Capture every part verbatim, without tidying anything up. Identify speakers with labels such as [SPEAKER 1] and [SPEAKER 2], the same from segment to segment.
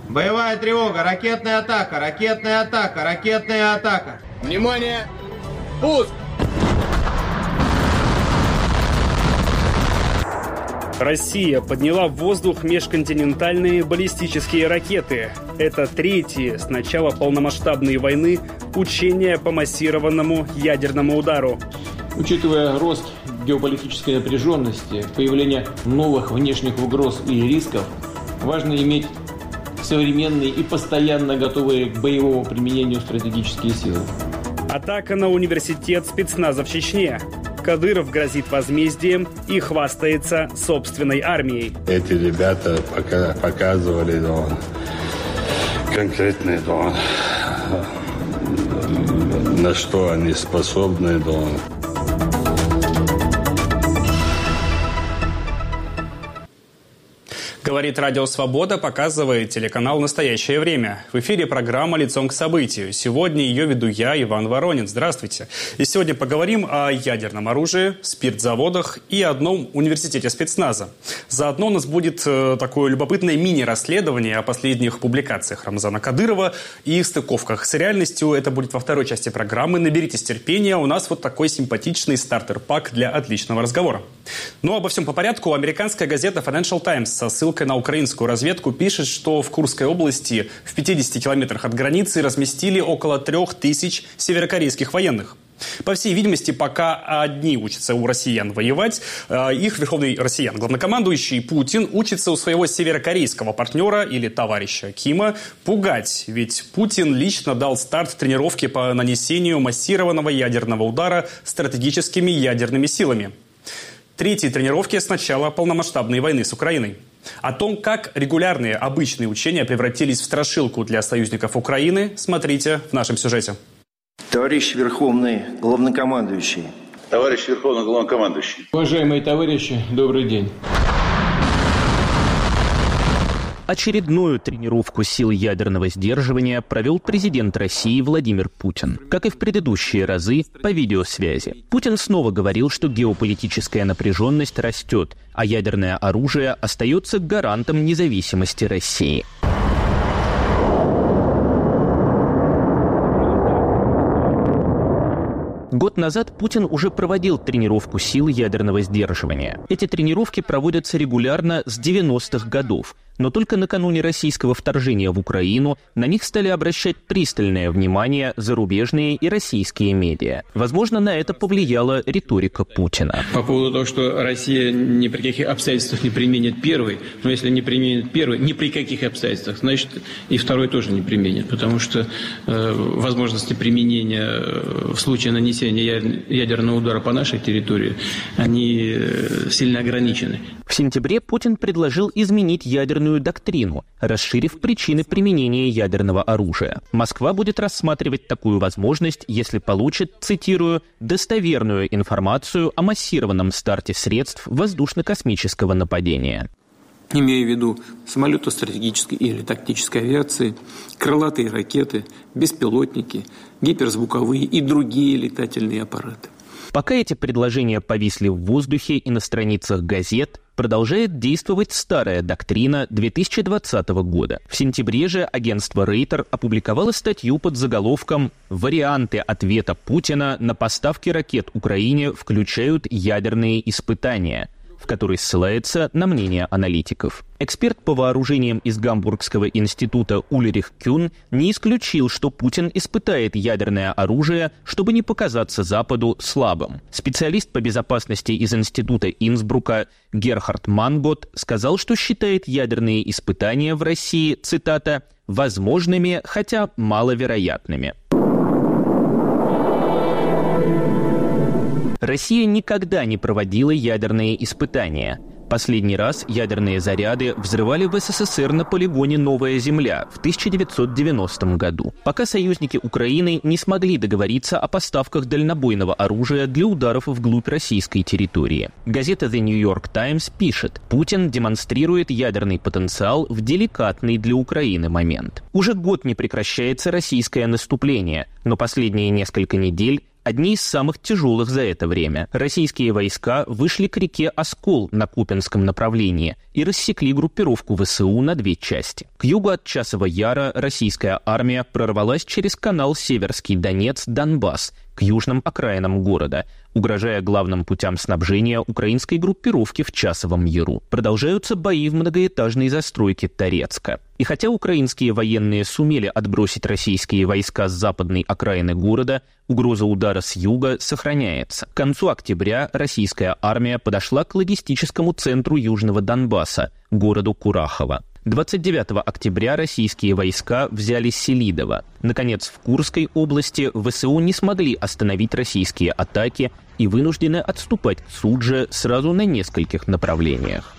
[SPEAKER 1] Боевая тревога, ракетная атака, ракетная атака, ракетная атака.
[SPEAKER 2] Внимание! Пуск!
[SPEAKER 3] Россия подняла в воздух межконтинентальные баллистические ракеты. Это третьи с начала полномасштабной войны учения по массированному ядерному удару.
[SPEAKER 4] Учитывая рост геополитической напряженности, появление новых внешних угроз и рисков, важно иметь современные и постоянно готовые к боевому применению стратегические силы.
[SPEAKER 3] Атака на университет спецназа в Чечне. Кадыров грозит возмездием и хвастается собственной армией.
[SPEAKER 5] Эти ребята пока показывали ну, конкретные, ну, на что они способны. Ну.
[SPEAKER 6] Говорит Радио Свобода, показывает телеканал «Настоящее время». В эфире программа «Лицом к событию». Сегодня ее веду я, Иван Воронин. Здравствуйте. И сегодня поговорим о ядерном оружии, спиртзаводах и одном университете спецназа. Заодно у нас будет такое любопытное мини-расследование о последних публикациях Рамзана Кадырова и их стыковках с реальностью. Это будет во второй части программы. Наберитесь терпения. У нас вот такой симпатичный стартер-пак для отличного разговора. Но обо всем по порядку. Американская газета Financial Times со ссылкой на украинскую разведку пишет, что в Курской области в пятидесяти километрах от границы разместили около трех тысяч северокорейских военных. По всей видимости, пока одни учатся у россиян воевать, их верховный россиян, главнокомандующий Путин, учится у своего северокорейского партнера или товарища Кима пугать. Ведь Путин лично дал старт тренировке по нанесению массированного ядерного удара стратегическими ядерными силами. Третьи тренировки с начала полномасштабной войны с Украиной. О том, как регулярные обычные учения превратились в страшилку для союзников Украины, смотрите в нашем сюжете.
[SPEAKER 7] Товарищ Верховный Главнокомандующий.
[SPEAKER 8] Товарищ Верховный Главнокомандующий.
[SPEAKER 4] Уважаемые товарищи, добрый день.
[SPEAKER 9] Очередную тренировку сил ядерного сдерживания провел президент России Владимир Путин. Как и в предыдущие разы, по видеосвязи. Путин снова говорил, что геополитическая напряженность растет, а ядерное оружие остается гарантом независимости России. Год назад Путин уже проводил тренировку сил ядерного сдерживания. Эти тренировки проводятся регулярно с девяностых годов. Но только накануне российского вторжения в Украину на них стали обращать пристальное внимание зарубежные и российские медиа. Возможно, на это повлияла риторика Путина.
[SPEAKER 4] По поводу того, что Россия ни при каких обстоятельствах не применит первый, но если не применит первый, ни при каких обстоятельствах, значит и второй тоже не применит, потому что э, возможности применения в случае нанесения ядерного удара по нашей территории, они э, сильно ограничены.
[SPEAKER 9] В сентябре Путин предложил изменить ядерную доктрину, расширив причины применения ядерного оружия. Москва будет рассматривать такую возможность, если получит, цитирую, «достоверную информацию о массированном старте средств воздушно-космического нападения».
[SPEAKER 10] Имея в виду самолеты стратегической или тактической авиации, крылатые ракеты, беспилотники, гиперзвуковые и другие летательные аппараты.
[SPEAKER 9] Пока эти предложения повисли в воздухе и на страницах газет, продолжает действовать старая доктрина две тысячи двадцатого года. В сентябре же агентство Рейтер опубликовало статью под заголовком «Варианты ответа Путина на поставки ракет Украине включают ядерные испытания», в которой ссылается на мнение аналитиков. Эксперт по вооружениям из Гамбургского института Ульрих Кюн не исключил, что Путин испытает ядерное оружие, чтобы не показаться Западу слабым. Специалист по безопасности из института Инсбрука Герхард Мангот сказал, что считает ядерные испытания в России, цитата, «возможными, хотя маловероятными». Россия никогда не проводила ядерные испытания. Последний раз ядерные заряды взрывали в СССР на полигоне «Новая Земля» в тысяча девятьсот девяностом году, пока союзники Украины не смогли договориться о поставках дальнобойного оружия для ударов вглубь российской территории. Газета The New York Times пишет: Путин демонстрирует ядерный потенциал в деликатный для Украины момент. Уже год не прекращается российское наступление, но последние несколько недель одни из самых тяжелых за это время. Российские войска вышли к реке Оскол на Купянском направлении и рассекли группировку ВСУ на две части. К югу от Часова Яра российская армия прорвалась через канал Северский Донец-Донбасс к южным окраинам города, угрожая главным путям снабжения украинской группировки в Часовом Яру. Продолжаются бои в многоэтажной застройке Торецка. И хотя украинские военные сумели отбросить российские войска с западной окраины города, угроза удара с юга сохраняется. К концу октября российская армия подошла к логистическому центру Южного Донбасса, городу Курахово. двадцать девятого октября российские войска взяли Селидово. Наконец, в Курской области ВСУ не смогли остановить российские атаки и вынуждены отступать к Судже сразу на нескольких направлениях.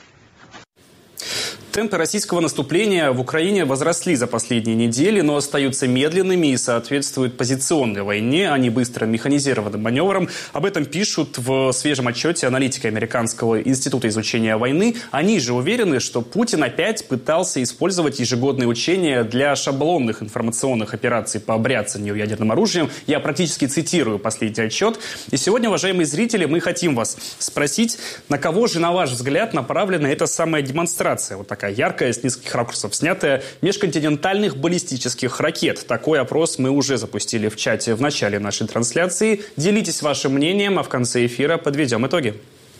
[SPEAKER 6] Темпы российского наступления в Украине возросли за последние недели, но остаются медленными и соответствуют позиционной войне, а не быстрым механизированным маневрам. Об этом пишут в свежем отчете аналитики Американского института изучения войны. Они же уверены, что Путин опять пытался использовать ежегодные учения для шаблонных информационных операций по бряцанию ядерным оружием. Я практически цитирую последний отчет. И сегодня, уважаемые зрители, мы хотим вас спросить, на кого же, на ваш взгляд, направлена эта самая демонстрация? Вот такая яркая, с нескольких ракурсов снятая, межконтинентальных баллистических ракет. Такой опрос мы уже запустили в чате в начале нашей трансляции. Делитесь вашим мнением, а в конце эфира подведем итоги.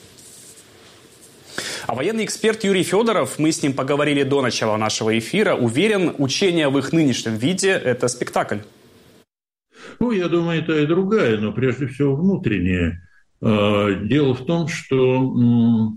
[SPEAKER 6] А военный эксперт Юрий Федоров, мы с ним поговорили до начала нашего эфира, уверен, учения в их нынешнем виде – это спектакль.
[SPEAKER 11] Ну, я думаю, это и другая, но прежде всего внутренняя. Дело в том, что...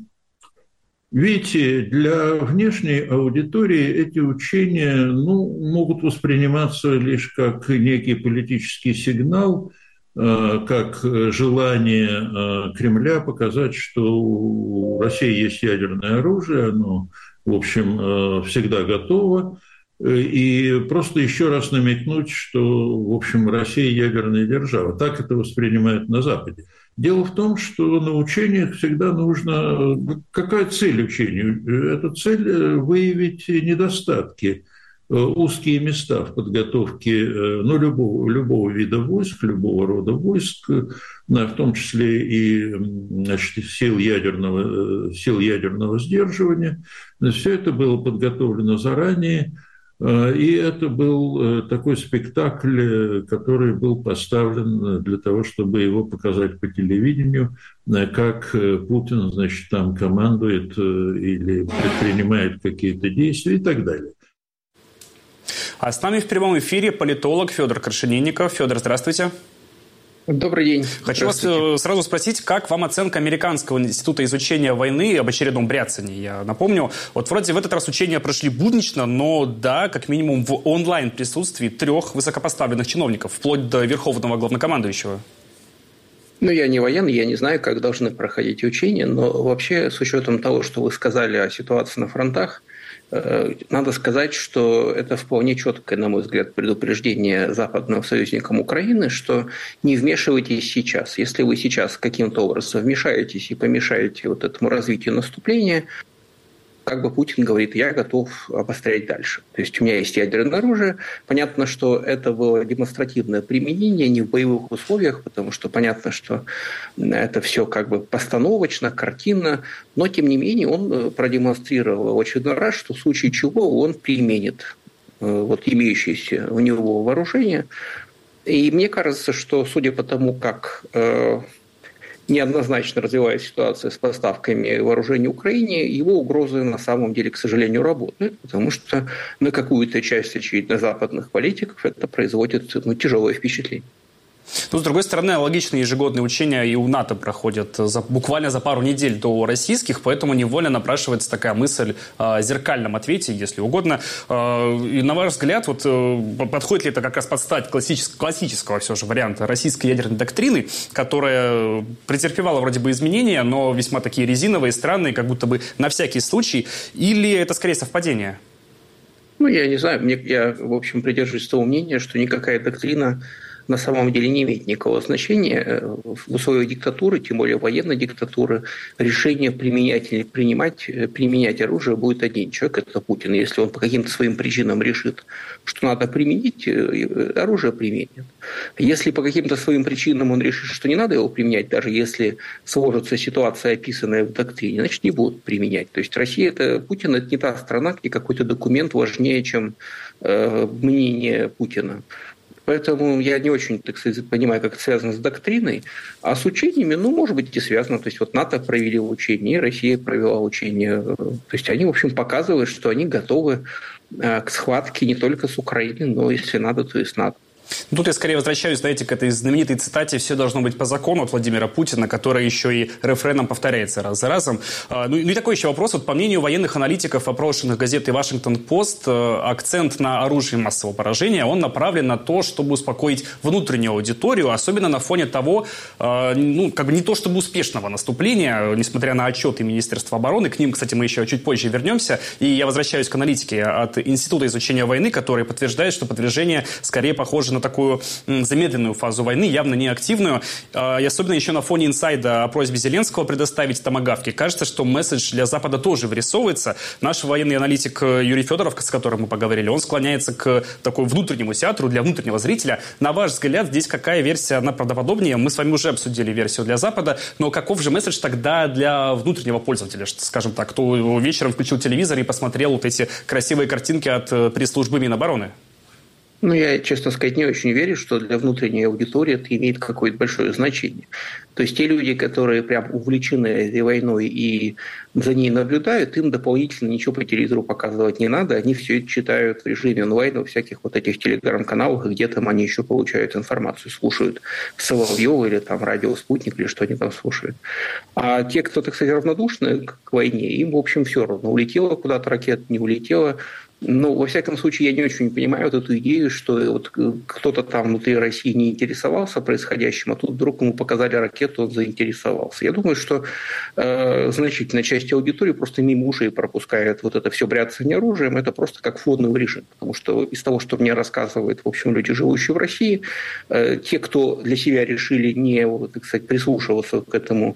[SPEAKER 11] Видите, для внешней аудитории эти учения ну, могут восприниматься лишь как некий политический сигнал, как желание Кремля показать, что у России есть ядерное оружие, оно, в общем, всегда готово, и просто еще раз намекнуть, что, в общем, Россия ядерная держава. Так это воспринимают на Западе. Дело в том, что на учениях всегда нужно... Какая цель учения? Это цель выявить недостатки, узкие места в подготовке ну, любого, любого вида войск, любого рода войск, в том числе и значит, сил, ядерного, сил ядерного сдерживания. Все это было подготовлено заранее. И это был такой спектакль, который был поставлен для того, чтобы его показать по телевидению, как Путин, значит, там командует или предпринимает какие-то действия и так далее.
[SPEAKER 6] А с нами в прямом эфире политолог Федор Крашенинников. Федор, здравствуйте.
[SPEAKER 10] Добрый день.
[SPEAKER 6] Хочу вас сразу спросить, как вам оценка Американского института изучения войны об очередном бряцании? Я напомню, вот вроде в этот раз учения прошли буднично, но да, как минимум в онлайн-присутствии трех высокопоставленных чиновников, вплоть до верховного главнокомандующего.
[SPEAKER 10] Ну, я не военный, я не знаю, как должны проходить учения, но вообще, с учетом того, что вы сказали о ситуации на фронтах, надо сказать, что это вполне четкое, на мой взгляд, предупреждение западным союзникам Украины, что не вмешивайтесь сейчас. Если вы сейчас каким-то образом вмешаетесь и помешаете вот этому развитию наступления, как бы Путин говорит, я готов обострять дальше. То есть у меня есть ядерное оружие. Понятно, что это было демонстративное применение, не в боевых условиях, потому что понятно, что это все как бы постановочно, картинно, но тем не менее он продемонстрировал в очередной раз, что в случае чего он применит вот имеющееся у него вооружение. И мне кажется, что судя по тому, как неоднозначно развивается ситуация с поставками вооружений Украине, его угрозы на самом деле, к сожалению, работают, потому что на какую-то часть, очевидно, западных политиков это производит ну, тяжелое впечатление.
[SPEAKER 6] Ну, с другой стороны, аналогичные ежегодные учения и у НАТО проходят за, буквально за пару недель до российских, поэтому невольно напрашивается такая мысль о зеркальном ответе, если угодно. И на ваш взгляд, вот, подходит ли это как раз под стать классического, классического все же варианта российской ядерной доктрины, которая претерпевала вроде бы изменения, но весьма такие резиновые, странные, как будто бы на всякий случай, или это скорее совпадение?
[SPEAKER 10] Ну, я не знаю, мне, я, в общем, придерживаюсь того мнения, что никакая доктрина на самом деле не имеет никакого значения. В условиях диктатуры, тем более военной диктатуры, решение применять или принимать, применять оружие будет один человек, это Путин. Если он по каким-то своим причинам решит, что надо применить, оружие применит. Если по каким-то своим причинам он решит, что не надо его применять, даже если сложится ситуация, описанная в доктрине, значит, не будут применять. То есть Россия, это Путин, это не та страна, где какой-то документ важнее, чем э, мнение Путина. Поэтому я не очень, так сказать, понимаю, как это связано с доктриной. А с учениями, ну, может быть, и связано. То есть вот НАТО провели учения, и Россия провела учения. То есть они, в общем, показывают, что они готовы к схватке не только с Украиной, но, если надо, то и с НАТО.
[SPEAKER 6] Тут я скорее возвращаюсь, знаете, к этой знаменитой цитате «Все должно быть по закону» от Владимира Путина, которая еще и рефреном повторяется раз за разом. Ну и такой еще вопрос. Вот по мнению военных аналитиков, опрошенных газетой «Вашингтон-Пост», акцент на оружие массового поражения, он направлен на то, чтобы успокоить внутреннюю аудиторию, особенно на фоне того, ну, как бы не то чтобы успешного наступления, несмотря на отчеты Министерства обороны. К ним, кстати, мы еще чуть позже вернемся. И я возвращаюсь к аналитике от Института изучения войны, который подтверждает, что продвижение скорее похоже на такую замедленную фазу войны, явно не активную. И особенно еще на фоне инсайда о просьбе Зеленского предоставить томагавки. Кажется, что месседж для Запада тоже вырисовывается. Наш военный аналитик Юрий Федоров, с которым мы поговорили, он склоняется к такой внутреннему театру для внутреннего зрителя. На ваш взгляд, здесь какая версия, она правдоподобнее? Мы с вами уже обсудили версию для Запада, но каков же месседж тогда для внутреннего пользователя, скажем так, кто вечером включил телевизор и посмотрел вот эти красивые картинки от пресс-службы Минобороны?
[SPEAKER 10] Ну, я, честно сказать, не очень верю, что для внутренней аудитории это имеет какое-то большое значение. То есть те люди, которые прям увлечены этой войной и за ней наблюдают, им дополнительно ничего по телевизору показывать не надо. Они все это читают в режиме онлайн во всяких вот этих телеграм-каналах, где там они еще получают информацию, слушают Соловьева или там радио «Спутник» или что они там слушают. А те, кто, так сказать, равнодушны к войне, им, в общем, все равно. Улетела куда-то ракета, не улетела. Ну, во всяком случае, я не очень понимаю вот эту идею, что вот кто-то там внутри России не интересовался происходящим, а тут вдруг ему показали ракету, он заинтересовался. Я думаю, что э, значительная часть аудитории просто мимо ушей пропускает вот это все бряцание оружием. Это просто как фоновый режим. Потому что из того, что мне рассказывают, в общем, люди, живущие в России, э, те, кто для себя решили не, так сказать, прислушиваться к этому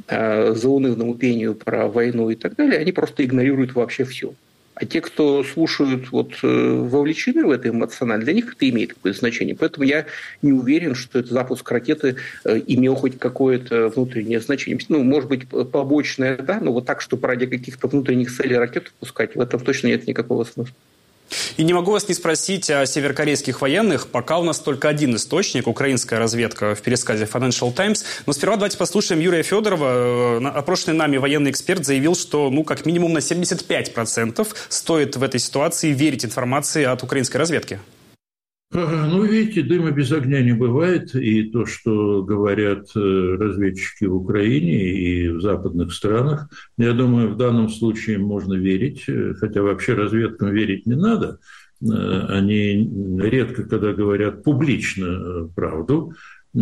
[SPEAKER 10] э, заунывному пению про войну и так далее, они просто игнорируют вообще все. А те, кто слушают, вот, вовлечены в это эмоционально, для них это имеет какое-то значение. Поэтому я не уверен, что этот запуск ракеты имел хоть какое-то внутреннее значение. Ну, может быть, побочное, да, но вот так, чтобы ради каких-то внутренних целей ракету пускать, в этом точно нет никакого смысла.
[SPEAKER 6] И не могу вас не спросить о северокорейских военных. Пока у нас только один источник, украинская разведка в пересказе Financial Times. Но сперва давайте послушаем Юрия Федорова. Опрошенный нами военный эксперт заявил, что ну, как минимум на семьдесят пять процентов стоит в этой ситуации верить информации от украинской разведки.
[SPEAKER 11] Ну, видите, дыма без огня не бывает, и то, что говорят разведчики в Украине и в западных странах, я думаю, в данном случае можно верить, хотя вообще разведкам верить не надо. Они редко, когда говорят публично правду,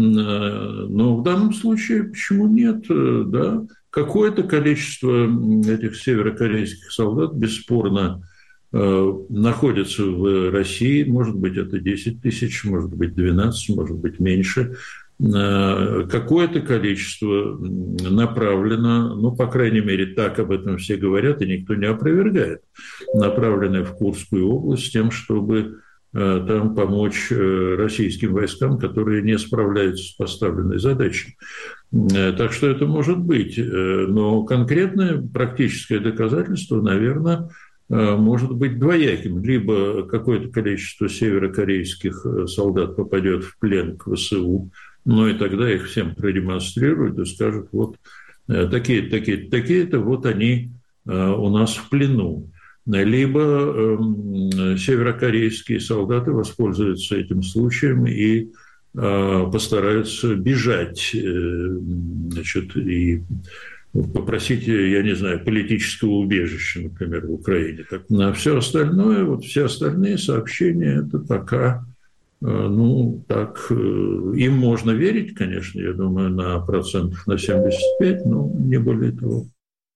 [SPEAKER 11] но в данном случае почему нет, да? Какое-то количество этих северокорейских солдат бесспорно находятся в России, может быть, это десять тысяч, может быть, двенадцать, может быть, меньше. Какое-то количество направлено, ну, по крайней мере, так об этом все говорят, и никто не опровергает, направленное в Курскую область с тем, чтобы там помочь российским войскам, которые не справляются с поставленной задачей. Так что это может быть. Но конкретное практическое доказательство, наверное, может быть двояким. Либо какое-то количество северокорейских солдат попадет в плен к ВСУ, ну и тогда их всем продемонстрируют и скажут, вот такие-то, такие-то, такие-то, вот они у нас в плену. Либо северокорейские солдаты воспользуются этим случаем и постараются бежать, значит, и попросить, я не знаю, политического убежища, например, в Украине. А все остальное, вот все остальные сообщения, это пока, ну, так, им можно верить, конечно, я думаю, на процентов на семьдесят пять, но не более того.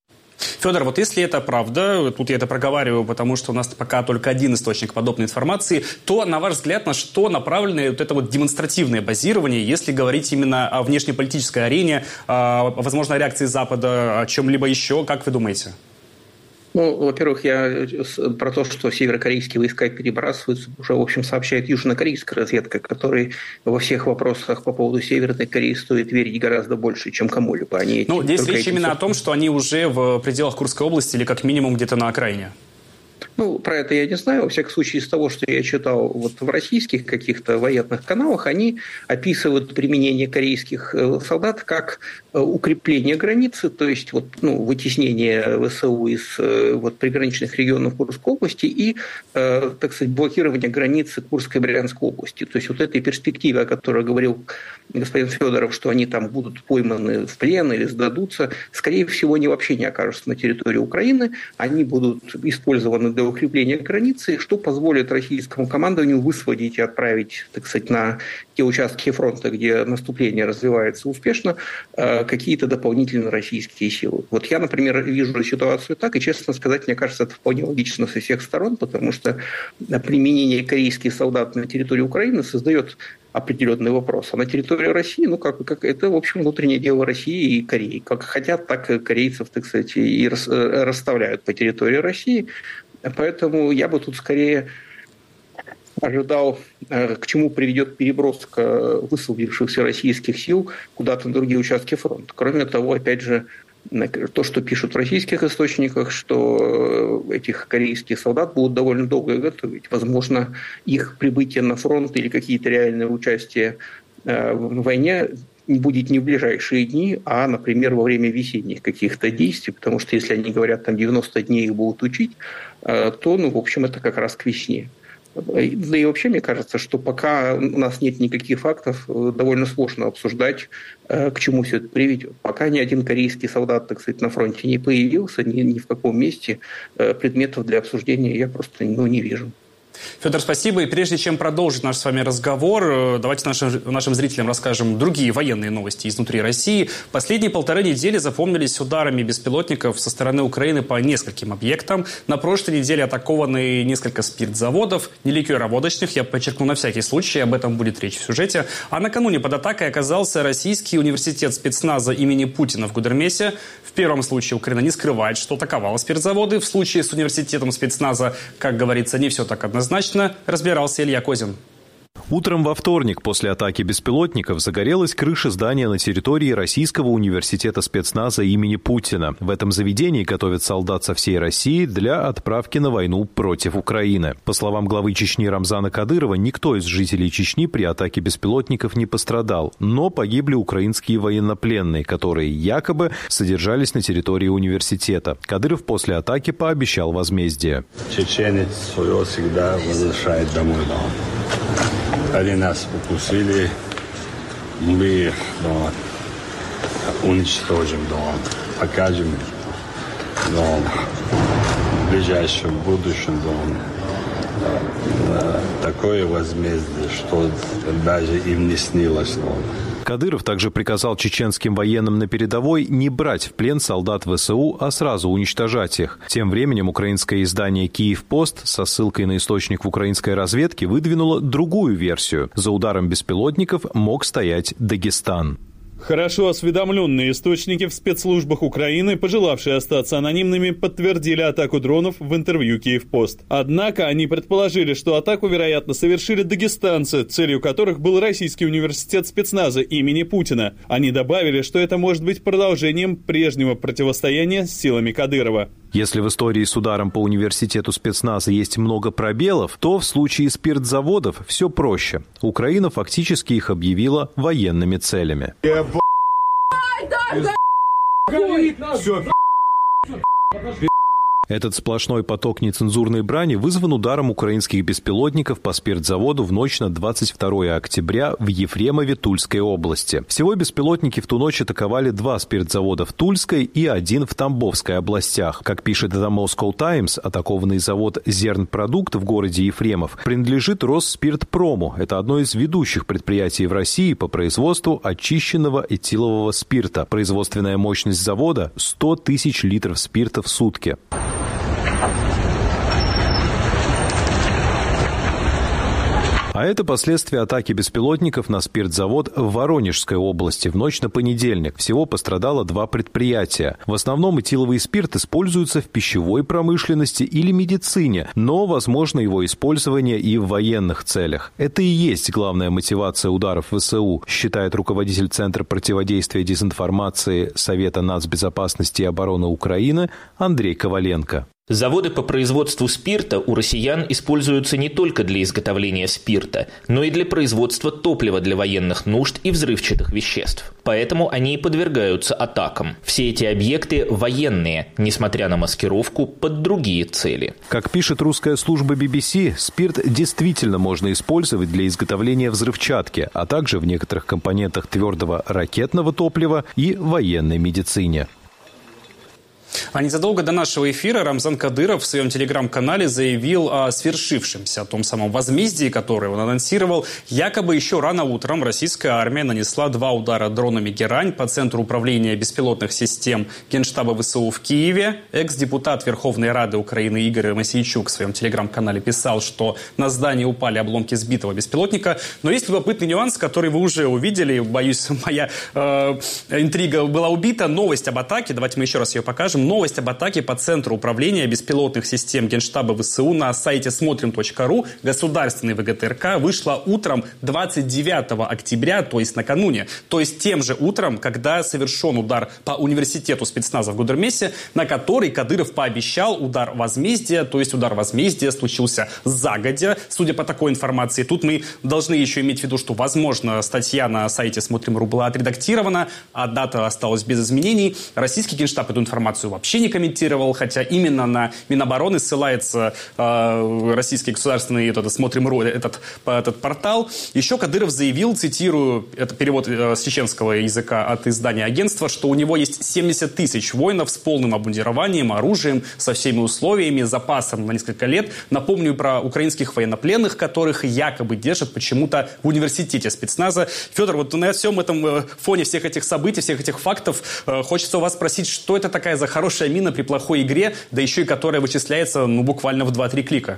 [SPEAKER 6] Федор, вот если это правда, тут я это проговариваю, потому что у нас пока только один источник подобной информации, то, на ваш взгляд, на что направлено вот это вот демонстративное базирование, если говорить именно о внешнеполитической арене, о, возможно, о реакции Запада, о чем-либо еще, как вы думаете?
[SPEAKER 10] Ну, во-первых, я про то, что северокорейские войска перебрасываются, уже, в общем, сообщает южнокорейская разведка, которой во всех вопросах по поводу Северной Кореи стоит верить гораздо больше, чем кому-либо. Они
[SPEAKER 6] ну, здесь речь
[SPEAKER 10] этим...
[SPEAKER 6] именно о том, что они уже в пределах Курской области или как минимум где-то на окраине.
[SPEAKER 10] Ну, про это я не знаю. Во всяком случае, из того, что я читал вот в российских каких-то военных каналах, они описывают применение корейских солдат как укрепление границы, то есть вот, ну, вытеснение ВСУ из вот, приграничных регионов Курской области и, э, так сказать, блокирование границы Курской и Брянской области. То есть вот этой перспективе, о которой говорил господин Федоров, что они там будут пойманы в плен или сдадутся, скорее всего, они вообще не окажутся на территории Украины, они будут использованы для укрепления границы, что позволит российскому командованию высвободить и отправить, так сказать, на те участки фронта, где наступление развивается успешно, какие-то дополнительные российские силы. Вот я, например, вижу ситуацию так, и, честно сказать, мне кажется, это вполне логично со всех сторон, потому что применение корейских солдат на территории Украины создает определенный вопрос. А на территории России, ну, как, как это, в общем, внутреннее дело России и Кореи. Как хотят, так и корейцев, так сказать, и расставляют по территории России. Поэтому я бы тут скорее ожидал, к чему приведет переброска высвободившихся российских сил куда-то на другие участки фронта. Кроме того, опять же, то, что пишут в российских источниках, что этих корейских солдат будут довольно долго готовить. Возможно, их прибытие на фронт или какие-то реальные участия в войне будет не в ближайшие дни, а, например, во время весенних каких-то действий, потому что если они говорят, там девяносто дней их будут учить, то, ну, в общем, это как раз к весне. Да и вообще, мне кажется, что пока у нас нет никаких фактов, довольно сложно обсуждать, к чему все это приведет. Пока ни один корейский солдат, так сказать, на фронте не появился, ни, ни в каком месте, предметов для обсуждения я просто, ну, не вижу.
[SPEAKER 6] Федор, спасибо. И прежде чем продолжить наш с вами разговор, давайте нашим, нашим зрителям расскажем другие военные новости изнутри России. Последние полторы недели запомнились ударами беспилотников со стороны Украины по нескольким объектам. На прошлой неделе атакованы несколько спиртзаводов, не ликероводочных, я подчеркну на всякий случай, об этом будет речь в сюжете. А накануне под атакой оказался Российский университет спецназа имени Путина в Гудермесе. В первом случае Украина не скрывает, что атаковала спиртзаводы. В случае с университетом спецназа, как говорится, не все так однозначно. Однозначно, разбирался Илья Козин.
[SPEAKER 12] Утром во вторник после атаки беспилотников загорелась крыша здания на территории Российского университета спецназа имени Путина. В этом заведении готовят солдат со всей России для отправки на войну против Украины. По словам главы Чечни Рамзана Кадырова, никто из жителей Чечни при атаке беспилотников не пострадал, но погибли украинские военнопленные, которые якобы содержались на территории университета. Кадыров после атаки пообещал возмездие.
[SPEAKER 5] Чеченец свое всегда возвращает домой. Они нас укусили, мы их да, уничтожим, да, покажем да, в ближайшем будущем да, да, такое возмездие, что даже им не снилось. Да.
[SPEAKER 12] Кадыров также приказал чеченским военным на передовой не брать в плен солдат ВСУ, а сразу уничтожать их. Тем временем украинское издание «Киевпост» со ссылкой на источник в украинской разведке выдвинуло другую версию. За ударом беспилотников мог стоять Дагестан.
[SPEAKER 13] Хорошо осведомленные источники в спецслужбах Украины, пожелавшие остаться анонимными, подтвердили атаку дронов в интервью «Киевпост». Однако они предположили, что атаку, вероятно, совершили дагестанцы, целью которых был Российский университет спецназа имени Путина. Они добавили, что это может быть продолжением прежнего противостояния с силами Кадырова.
[SPEAKER 12] Если в истории с ударом по университету спецназа есть много пробелов, то в случае спиртзаводов все проще. Украина фактически их объявила военными целями. Этот сплошной поток нецензурной брани вызван ударом украинских беспилотников по спиртзаводу в ночь на двадцать второе октября в Ефремове Тульской области. Всего беспилотники в ту ночь атаковали два спиртзавода в Тульской и один в Тамбовской областях. Как пишет The Moscow Times, атакованный завод «Зернпродукт» в городе Ефремов принадлежит Росспиртпрому. Это одно из ведущих предприятий в России по производству очищенного этилового спирта. Производственная мощность завода – сто тысяч литров спирта в сутки. А это последствия атаки беспилотников на спиртзавод в Воронежской области в ночь на понедельник. Всего пострадало два предприятия. В основном этиловый спирт используется в пищевой промышленности или медицине, но возможно его использование и в военных целях. Это и есть главная мотивация ударов ВСУ, считает руководитель Центра противодействия дезинформации Совета нацбезопасности и обороны Украины Андрей Коваленко.
[SPEAKER 9] Заводы по производству спирта у россиян используются не только для изготовления спирта, но и для производства топлива для военных нужд и взрывчатых веществ. Поэтому они и подвергаются атакам. Все эти объекты военные, несмотря на маскировку под другие цели.
[SPEAKER 12] Как пишет русская служба би би си, спирт действительно можно использовать для изготовления взрывчатки, а также в некоторых компонентах твердого ракетного топлива и военной медицине.
[SPEAKER 6] А незадолго до нашего эфира Рамзан Кадыров в своем телеграм-канале заявил о свершившемся, о том самом возмездии, которое он анонсировал. Якобы еще рано утром российская армия нанесла два удара дронами «Герань» по центру управления беспилотных систем Генштаба ВСУ в Киеве. Экс-депутат Верховной Рады Украины Игорь Мосейчук в своем телеграм-канале писал, что на здание упали обломки сбитого беспилотника. Но есть любопытный нюанс, который вы уже увидели. Боюсь, моя э, интрига была убита. Новость об атаке, давайте мы еще раз ее покажем. Новость об атаке по центру управления беспилотных систем Генштаба ВСУ на сайте смотрим точка ру государственный ВГТРК вышла утром двадцать девятого октября, то есть накануне. То есть тем же утром, когда совершен удар по университету спецназа в Гудермесе, на который Кадыров пообещал удар возмездия, то есть удар возмездия случился загодя, судя по такой информации. Тут мы должны еще иметь в виду, что, возможно, статья на сайте смотрим точка ру была отредактирована, а дата осталась без изменений. Российский Генштаб эту информацию вообще не комментировал, хотя именно на Минобороны ссылается э, российский государственный этот, смотрим точка ру, этот, этот портал. Еще Кадыров заявил, цитирую, это перевод э, с чеченского языка от издания агентства, что у него есть семьдесят тысяч воинов с полным обмундированием, оружием, со всеми условиями, запасом на несколько лет. Напомню про украинских военнопленных, которых якобы держат почему-то в университете спецназа. Федор, вот на всем этом фоне всех этих событий, всех этих фактов, э, хочется у вас спросить, что это такая за хорошая мина при плохой игре, да еще и которая вычисляется ну, буквально в два-три клика?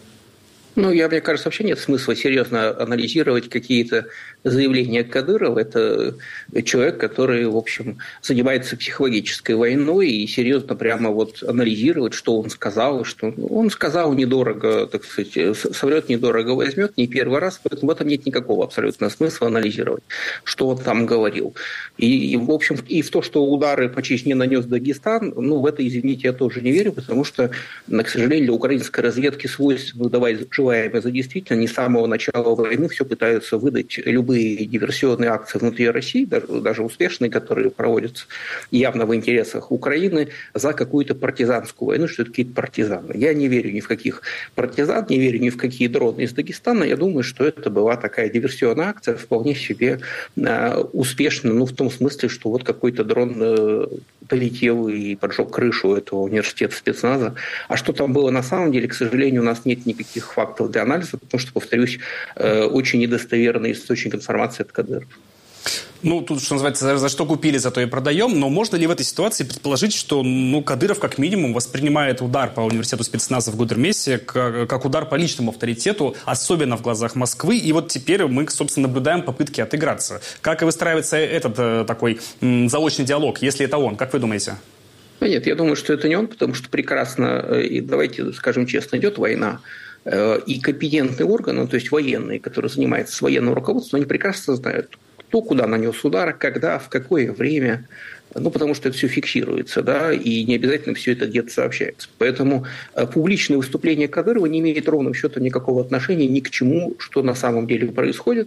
[SPEAKER 10] Ну, я, мне кажется, вообще нет смысла серьезно анализировать какие-то заявления Кадырова. Это человек, который, в общем, занимается психологической войной и серьезно прямо вот анализировать, что он сказал, что он сказал недорого, так сказать, соврет недорого возьмет, не первый раз, поэтому в этом нет никакого абсолютно смысла анализировать, что он там говорил. И, и в общем, и в то, что удары по Чечне нанес Дагестан, ну, в это, извините, я тоже не верю, потому что, к сожалению, для украинской разведки свойственно давать за действительно не с самого начала войны все пытаются выдать любые диверсионные акции внутри России, даже, даже успешные, которые проводятся явно в интересах Украины, за какую-то партизанскую войну, что это какие-то партизаны. Я не верю ни в каких партизан, не верю ни в какие дроны из Дагестана. Я думаю, что это была такая диверсионная акция, вполне себе э, успешная, ну, в том смысле, что вот какой-то дрон э, полетел и поджег крышу этого университета спецназа. А что там было на самом деле, к сожалению, у нас нет никаких фактов для анализа, потому что, повторюсь, очень недостоверный источник информации – это Кадыров.
[SPEAKER 6] Ну, тут, что называется, за, за что купили, зато и продаем. Но можно ли в этой ситуации предположить, что ну, Кадыров как минимум воспринимает удар по университету спецназа в Гудермесе как, как удар по личному авторитету, особенно в глазах Москвы. И вот теперь мы, собственно, наблюдаем попытки отыграться. Как и выстраивается этот э, такой м, заочный диалог, если это он? Как вы думаете?
[SPEAKER 10] Нет, я думаю, что это не он, потому что прекрасно, и давайте скажем честно, идет война. И компетентные органы, то есть военные, которые занимаются военным руководством, они прекрасно знают, кто куда нанес удар, когда, в какое время. Ну, потому что это все фиксируется, да, и не обязательно все это где-то сообщается. Поэтому публичное выступление Кадырова не имеет ровным счетом никакого отношения ни к чему, что на самом деле происходит.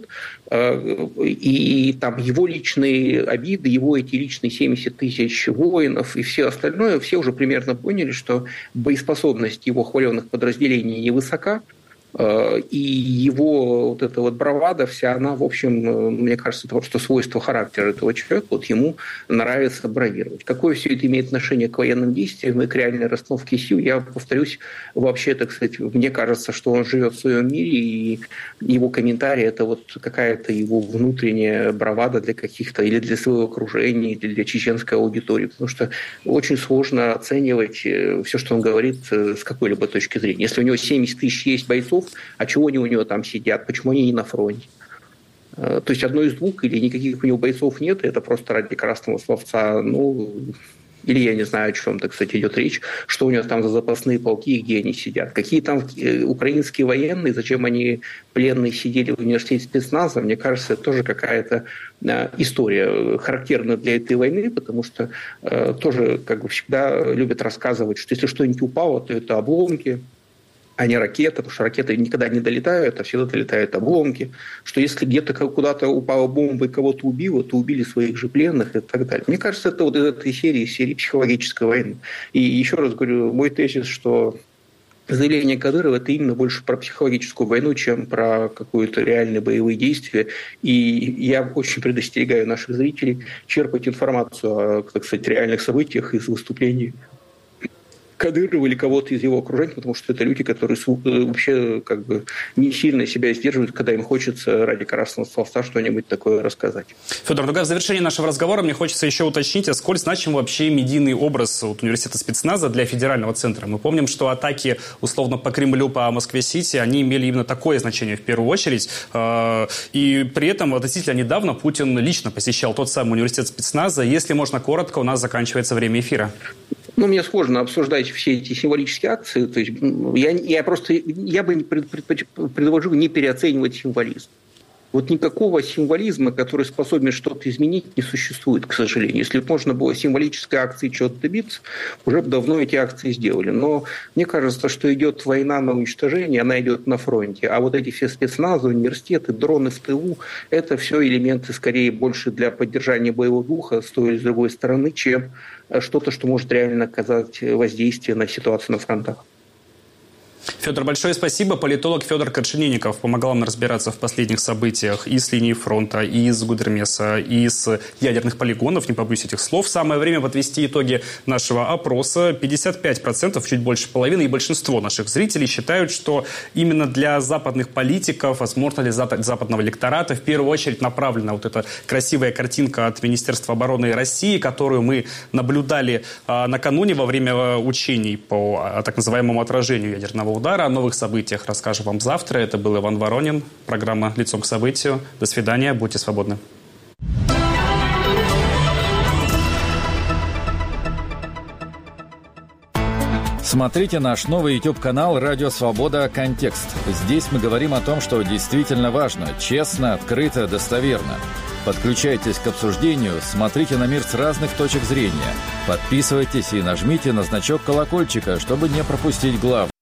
[SPEAKER 10] И, и там его личные обиды, его эти личные семьдесят тысяч воинов и все остальное, все уже примерно поняли, что боеспособность его хваленных подразделений невысока. И его вот эта вот бравада вся, она, в общем, мне кажется, это просто свойство характера этого человека, вот ему нравится бравировать. Какое все это имеет отношение к военным действиям и к реальной расстановке сил, я повторюсь, вообще, так сказать, мне кажется, что он живет в своем мире, и его комментарии – это вот какая-то его внутренняя бравада для каких-то, или для своего окружения, или для чеченской аудитории, потому что очень сложно оценивать все, что он говорит, с какой-либо точки зрения. Если у него семьдесят тысяч есть бойцов, а чего они у него там сидят, почему они не на фронте? То есть одно из двух, или никаких у него бойцов нет, это просто ради красного словца, ну, или я не знаю, о чем, так кстати, идет речь, что у него там за запасные полки и где они сидят. Какие там украинские военные, зачем они пленные сидели в университете спецназа, мне кажется, это тоже какая-то история характерна для этой войны, потому что тоже, как бы, всегда любят рассказывать, что если что-нибудь упало, то это обломки, а не ракеты, потому что ракеты никогда не долетают, а всегда долетают обломки, что если где-то куда-то упала бомба и кого-то убило, то убили своих же пленных и так далее. Мне кажется, это вот из этой серии, серии психологической войны. И еще раз говорю, мой тезис, что заявление Кадырова – это именно больше про психологическую войну, чем про какие-то реальные боевые действия. И я очень предостерегаю наших зрителей черпать информацию о, так сказать, реальных событиях из выступлений Кадырова или кого-то из его окружения, потому что это люди, которые вообще как бы не сильно себя сдерживают, когда им хочется ради красного словца что-нибудь такое рассказать.
[SPEAKER 6] Федор, ну, в завершении нашего разговора мне хочется еще уточнить, а сколь значим вообще медийный образ вот, университета спецназа для федерального центра. Мы помним, что атаки, условно, по Кремлю, по Москве-Сити, они имели именно такое значение в первую очередь. И при этом относительно недавно Путин лично посещал тот самый университет спецназа. Если можно коротко, у нас заканчивается время эфира.
[SPEAKER 10] Ну, мне сложно обсуждать все эти символические акции. То есть я, я просто я бы предложил не переоценивать символизм. Вот никакого символизма, который способен что-то изменить, не существует, к сожалению. Если бы можно было символической акцией чего-то добиться, уже бы давно эти акции сделали. Но мне кажется, что идет война на уничтожение, она идет на фронте. А вот эти все спецназы, университеты, дроны в тылу, это все элементы скорее больше для поддержания боевого духа с той или с другой стороны, чем что-то, что может реально оказать воздействие на ситуацию на фронтах.
[SPEAKER 6] Федор, большое спасибо. Политолог Федор Коршенинников помогал нам разбираться в последних событиях и с линии фронта, и из Гудермеса, и с ядерных полигонов, не побоюсь этих слов. Самое время подвести итоги нашего опроса. пятьдесят пять процентов, чуть больше половины, и большинство наших зрителей считают, что именно для западных политиков, возможно, для западного электората, в первую очередь направлена вот эта красивая картинка от Министерства обороны России, которую мы наблюдали а, накануне во время учений по а, так называемому отражению ядерного удара. О новых событиях расскажу вам завтра. Это был Иван Воронин. Программа «Лицом к событию». До свидания. Будьте свободны.
[SPEAKER 14] Смотрите наш новый YouTube-канал «Радио Свобода. Контекст». Здесь мы говорим о том, что действительно важно, честно, открыто, достоверно. Подключайтесь к обсуждению, смотрите на мир с разных точек зрения. Подписывайтесь и нажмите на значок колокольчика, чтобы не пропустить главное.